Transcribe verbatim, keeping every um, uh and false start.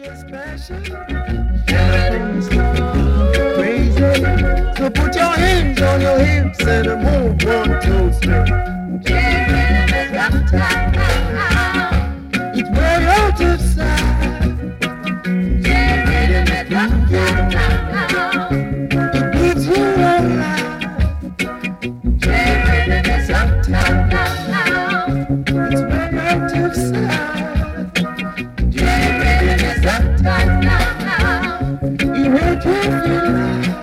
Special. Crazy. So put your hands on your hips and move one, two, three. It's way out of sight. It gives you a life. It's way out of sight. You hurt your feelings.